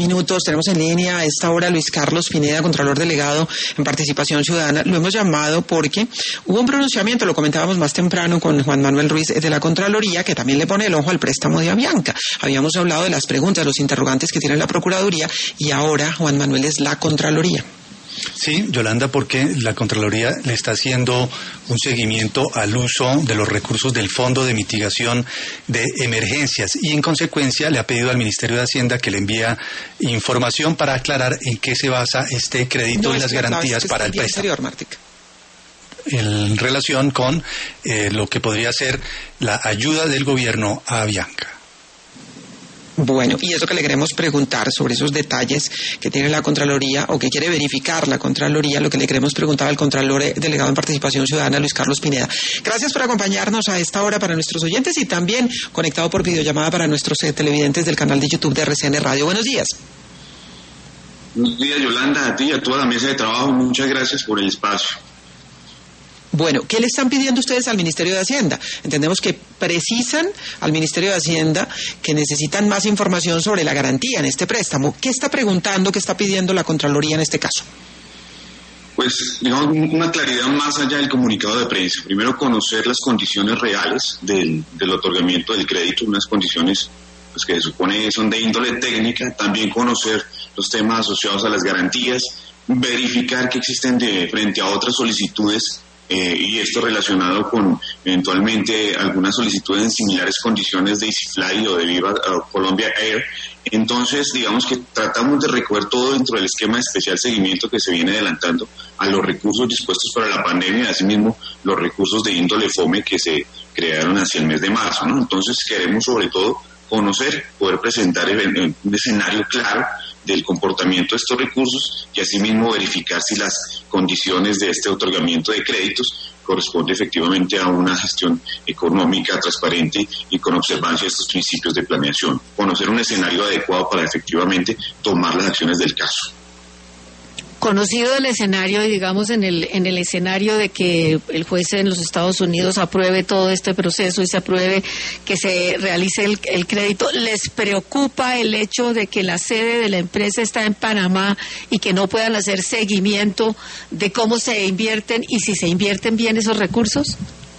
Minutos, tenemos en línea a esta hora a Luis Carlos Pineda, Contralor Delegado en Participación Ciudadana. Lo hemos llamado porque hubo un pronunciamiento, lo comentábamos más temprano con Juan Manuel Ruiz de la Contraloría, que también le pone el ojo al préstamo de Avianca. Habíamos hablado de las preguntas, los interrogantes que tiene la Procuraduría, y ahora Juan Manuel es la Contraloría. Sí, Yolanda, porque la Contraloría le está haciendo un seguimiento al uso de los recursos del Fondo de Mitigación de Emergencias y en consecuencia le ha pedido al Ministerio de Hacienda que le envíe información para aclarar en qué se basa este crédito y las garantías para el préstamo. En relación con lo que podría ser la ayuda del gobierno a Avianca. Bueno, y eso que le queremos preguntar sobre esos detalles que tiene la Contraloría o que quiere verificar la Contraloría, lo que le queremos preguntar al Contralor Delegado en Participación Ciudadana, Luis Carlos Pineda. Gracias por acompañarnos a esta hora para nuestros oyentes y también conectado por videollamada para nuestros televidentes del canal de YouTube de RCN Radio. Buenos días. Buenos días, Yolanda, a ti y a toda la mesa de trabajo. Muchas gracias por el espacio. Bueno, ¿qué le están pidiendo ustedes al Ministerio de Hacienda? Entendemos que precisan al Ministerio de Hacienda que necesitan más información sobre la garantía en este préstamo. ¿Qué está preguntando, qué está pidiendo la Contraloría en este caso? Pues, digamos, una claridad más allá del comunicado de prensa. Primero, conocer las condiciones reales del otorgamiento del crédito, unas condiciones pues, que se supone son de índole técnica. También conocer los temas asociados a las garantías, verificar que existen frente a otras solicitudes y esto relacionado con eventualmente algunas solicitudes en similares condiciones de EasyFly o de Viva Colombia Air. Entonces, digamos que tratamos de recoger todo dentro del esquema de especial seguimiento que se viene adelantando a los recursos dispuestos para la pandemia, asimismo los recursos de índole FOME que se crearon hacia el mes de marzo, ¿no? Entonces, queremos sobre todo conocer, poder presentar un escenario claro del comportamiento de estos recursos y asimismo verificar si las condiciones de este otorgamiento de créditos corresponde efectivamente a una gestión económica transparente y con observancia de estos principios de planeación. Conocer un escenario adecuado para efectivamente tomar las acciones del caso. Conocido el escenario, y digamos en el escenario de que el juez en los Estados Unidos apruebe todo este proceso y se apruebe que se realice el crédito, ¿les preocupa el hecho de que la sede de la empresa está en Panamá y que no puedan hacer seguimiento de cómo se invierten y si se invierten bien esos recursos?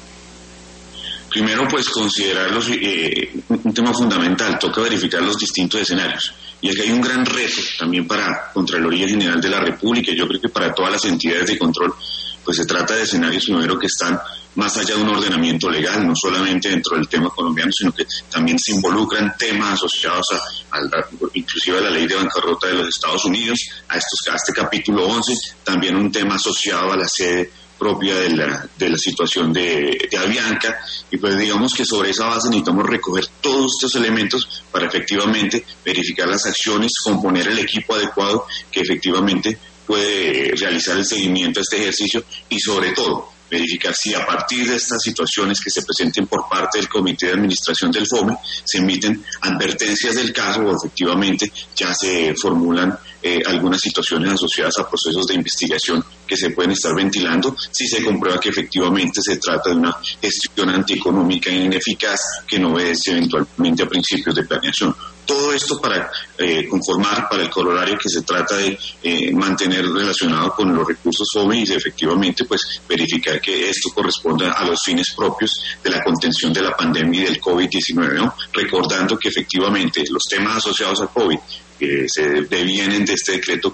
Primero, pues considerarlos un tema fundamental, toca verificar los distintos escenarios. Y es que hay un gran reto también para Contraloría General de la República, y yo creo que para todas las entidades de control, pues se trata de escenarios primero que están más allá de un ordenamiento legal, no solamente dentro del tema colombiano, sino que también se involucran temas asociados inclusive a la ley de bancarrota de los Estados Unidos, a este capítulo 11, también un tema asociado a la sede propia de la situación de Avianca, y pues digamos que sobre esa base necesitamos recoger todos estos elementos para efectivamente verificar las acciones, componer el equipo adecuado que efectivamente puede realizar el seguimiento a este ejercicio y sobre todo verificar si a partir de estas situaciones que se presenten por parte del Comité de Administración del FOME se emiten advertencias del caso o efectivamente ya se formulan algunas situaciones asociadas a procesos de investigación que se pueden estar ventilando si se comprueba que efectivamente se trata de una gestión antieconómica e ineficaz que no obedece eventualmente a principios de planeación. Todo esto para conformar para el corolario que se trata de mantener relacionado con los recursos FOME y efectivamente pues verificar que esto corresponda a los fines propios de la contención de la pandemia y del COVID-19, ¿no? Recordando que efectivamente los temas asociados al COVID que se devienen de este decreto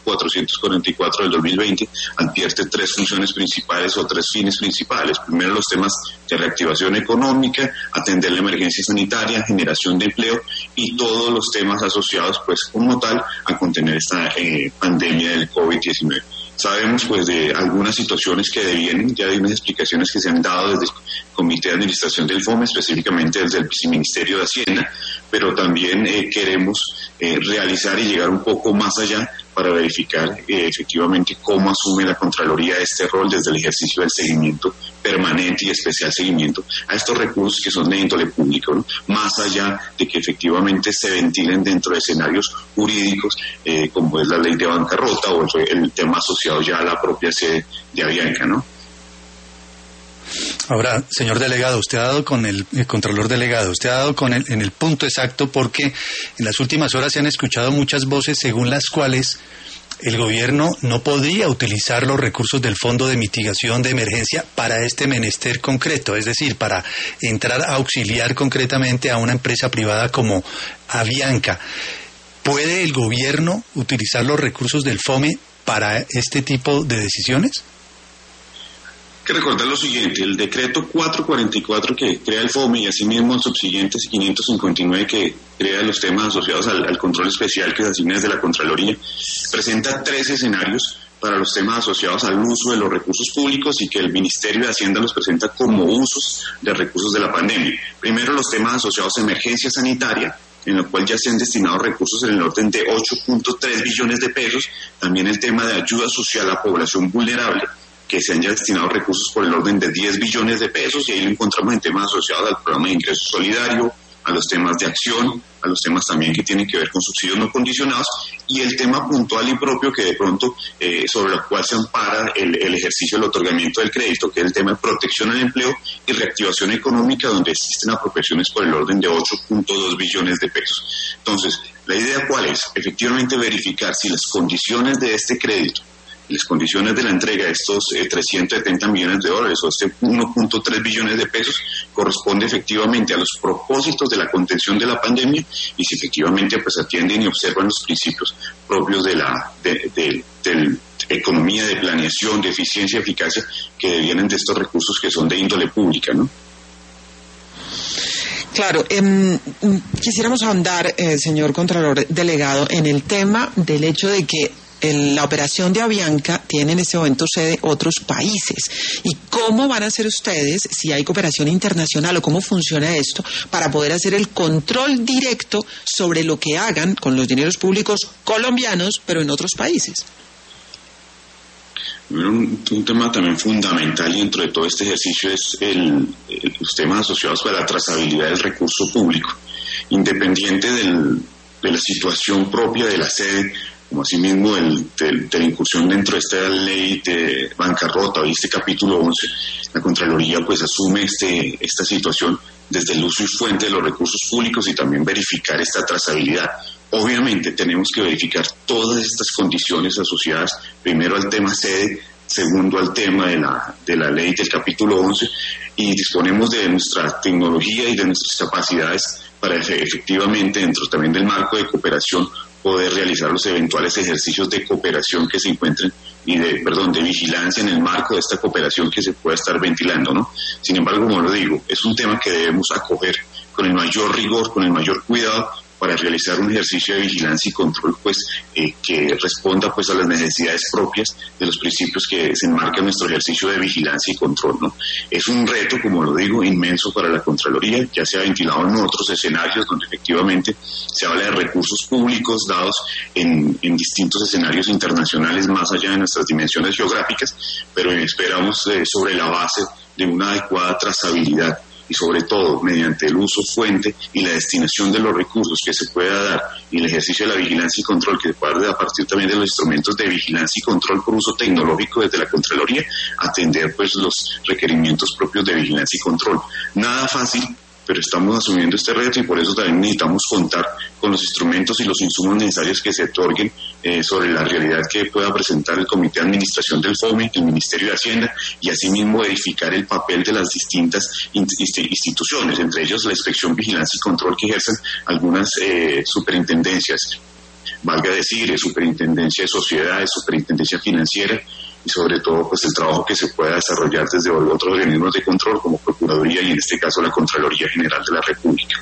444 del 2020 advierte tres funciones principales o tres fines principales. Primero, los temas de reactivación económica, atender la emergencia sanitaria, generación de empleo y todos los temas asociados pues como tal a contener esta pandemia del COVID-19. Sabemos pues de algunas situaciones que devienen, ya hay unas explicaciones que se han dado desde el Comité de Administración del FOME, específicamente desde el Viceministerio de Hacienda, pero también queremos realizar y llegar un poco más allá para verificar efectivamente cómo asume la Contraloría este rol desde el ejercicio del seguimiento permanente y especial seguimiento a estos recursos que son de índole público, ¿no? Más allá de que efectivamente se ventilen dentro de escenarios jurídicos como es la ley de bancarrota o el tema asociado ya a la propia sede de Avianca, ¿no? Ahora, señor delegado, usted ha dado con el contralor delegado, usted ha dado en el punto exacto, porque en las últimas horas se han escuchado muchas voces según las cuales el gobierno no podría utilizar los recursos del Fondo de Mitigación de Emergencia para este menester concreto, es decir, para entrar a auxiliar concretamente a una empresa privada como Avianca. ¿Puede el gobierno utilizar los recursos del FOME para este tipo de decisiones? Hay que recordar lo siguiente: el decreto 444 que crea el FOME y asimismo el subsiguiente 559 que crea los temas asociados al control especial que se asigna desde la Contraloría, presenta 3 escenarios para los temas asociados al uso de los recursos públicos y que el Ministerio de Hacienda los presenta como usos de recursos de la pandemia. Primero, los temas asociados a emergencia sanitaria, en el cual ya se han destinado recursos en el orden de 8.3 billones de pesos. También el tema de ayuda social a población vulnerable, que se han ya destinado recursos por el orden de 10 billones de pesos, y ahí lo encontramos en temas asociados al programa de ingreso solidario, a los temas de acción, a los temas también que tienen que ver con subsidios no condicionados, y el tema puntual y propio que de pronto sobre el cual se ampara el ejercicio del otorgamiento del crédito, que es el tema de protección al empleo y reactivación económica, donde existen apropiaciones por el orden de 8.2 billones de pesos. Entonces, ¿la idea cuál es? Efectivamente verificar si las condiciones de este crédito, las condiciones de la entrega de estos 370 millones de dólares o este 1.3 billones de pesos corresponde efectivamente a los propósitos de la contención de la pandemia, y si efectivamente pues atienden y observan los principios propios de la economía de planeación, de eficiencia y eficacia que devienen de estos recursos que son de índole pública, ¿no? Claro, quisiéramos ahondar, señor Contralor Delegado, en el tema del hecho de que la operación de Avianca tiene en este momento sede otros países. ¿Y cómo van a hacer ustedes, si hay cooperación internacional, o cómo funciona esto, para poder hacer el control directo sobre lo que hagan con los dineros públicos colombianos, pero en otros países? Un tema también fundamental y dentro de todo este ejercicio es los temas asociados a la trazabilidad del recurso público, independiente de la situación propia de la sede, como asimismo de la incursión dentro de esta ley de bancarrota o este capítulo 11. La Contraloría pues asume esta situación desde el uso y fuente de los recursos públicos y también verificar esta trazabilidad. Obviamente tenemos que verificar todas estas condiciones asociadas, primero al tema sede, segundo al tema de la ley del capítulo 11, y disponemos de nuestra tecnología y de nuestras capacidades para efectivamente, dentro también del marco de cooperación, poder realizar los eventuales ejercicios de cooperación que se encuentren y de vigilancia en el marco de esta cooperación que se pueda estar ventilando, ¿no? Sin embargo, como lo digo, es un tema que debemos acoger con el mayor rigor, con el mayor cuidado, para realizar un ejercicio de vigilancia y control que responda a las necesidades propias de los principios que se enmarcan en nuestro ejercicio de vigilancia y control, ¿no? Es un reto, como lo digo, inmenso para la Contraloría. Ya se ha ventilado en otros escenarios donde efectivamente se habla de recursos públicos dados en distintos escenarios internacionales más allá de nuestras dimensiones geográficas, pero esperamos sobre la base de una adecuada trazabilidad y sobre todo mediante el uso fuente y la destinación de los recursos que se pueda dar y el ejercicio de la vigilancia y control que se pueda dar a partir también de los instrumentos de vigilancia y control por uso tecnológico desde la Contraloría, atender los requerimientos propios de vigilancia y control. Nada fácil, pero estamos asumiendo este reto y por eso también necesitamos contar con los instrumentos y los insumos necesarios que se otorguen sobre la realidad que pueda presentar el Comité de Administración del FOME, el Ministerio de Hacienda, y asimismo verificar el papel de las distintas instituciones, entre ellos la Inspección, Vigilancia y Control que ejercen algunas superintendencias, valga decir, Superintendencia de Sociedades, Superintendencia Financiera, y sobre todo el trabajo que se pueda desarrollar desde otros organismos de control como Procuraduría y en este caso la Contraloría General de la República.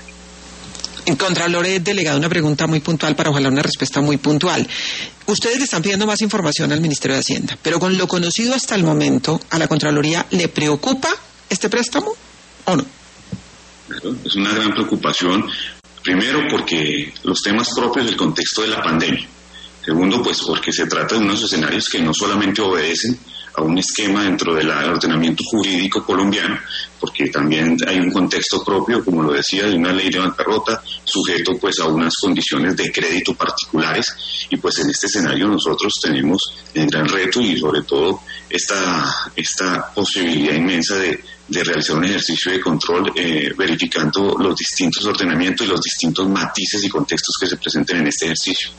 Contralor Delegado, una pregunta muy puntual para ojalá una respuesta muy puntual. Ustedes le están pidiendo más información al Ministerio de Hacienda, pero con lo conocido hasta el momento, ¿a la Contraloría le preocupa este préstamo o no? Es una gran preocupación, primero porque los temas propios del contexto de la pandemia Segundo, pues porque se trata de unos escenarios que no solamente obedecen a un esquema dentro del ordenamiento jurídico colombiano, porque también hay un contexto propio, como lo decía, de una ley de bancarrota, sujeto pues a unas condiciones de crédito particulares, y pues en este escenario nosotros tenemos el gran reto y sobre todo esta posibilidad inmensa de realizar un ejercicio de control verificando los distintos ordenamientos y los distintos matices y contextos que se presenten en este ejercicio.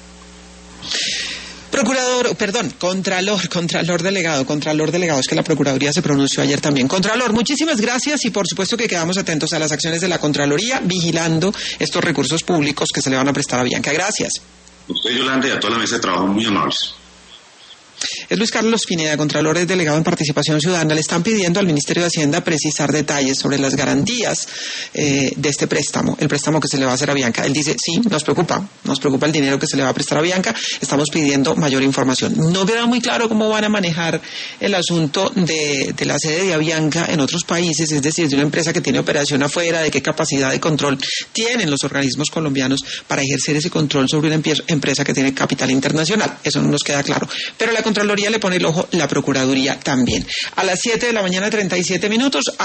Contralor delegado, es que la Procuraduría se pronunció ayer también. Contralor, muchísimas gracias y por supuesto que quedamos atentos a las acciones de la Contraloría, vigilando estos recursos públicos que se le van a prestar a Avianca. Gracias. Usted, Yolanda, y a toda la mesa de trabajo, muy amables. Es Luis Carlos Pineda, Contralor delegado en Participación Ciudadana. Le están pidiendo al Ministerio de Hacienda precisar detalles sobre las garantías de este préstamo, el préstamo que se le va a hacer a Avianca. Él dice, sí, nos preocupa el dinero que se le va a prestar a Avianca, estamos pidiendo mayor información. No queda muy claro cómo van a manejar el asunto de la sede de Avianca en otros países, es decir, de una empresa que tiene operación afuera, de qué capacidad de control tienen los organismos colombianos para ejercer ese control sobre una empresa que tiene capital internacional. Eso no nos queda claro. Pero la Contraloría le pone el ojo, la Procuraduría también. A las 7 de la mañana, 37 minutos.